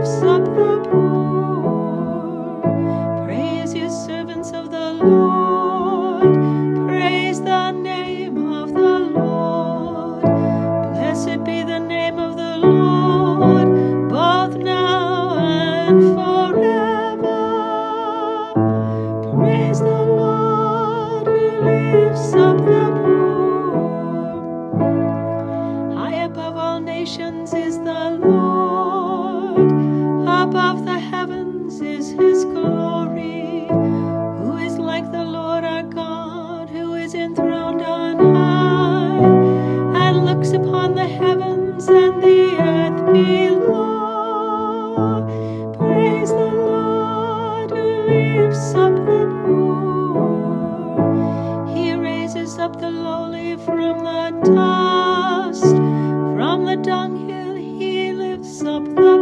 lifts up the poor. Praise ye servants of the Lord. Praise the name of the Lord. Blessed be the name of the Lord, both now and forever. Praise the Lord who lifts up the poor. High above all nations is the Lord, above the heavens is his glory. Who is like the Lord our God, who is enthroned on high, and looks upon the heavens and the earth below. Praise the Lord who lifts up the poor. He raises up the lowly from the dust. From the dunghill he lifts up the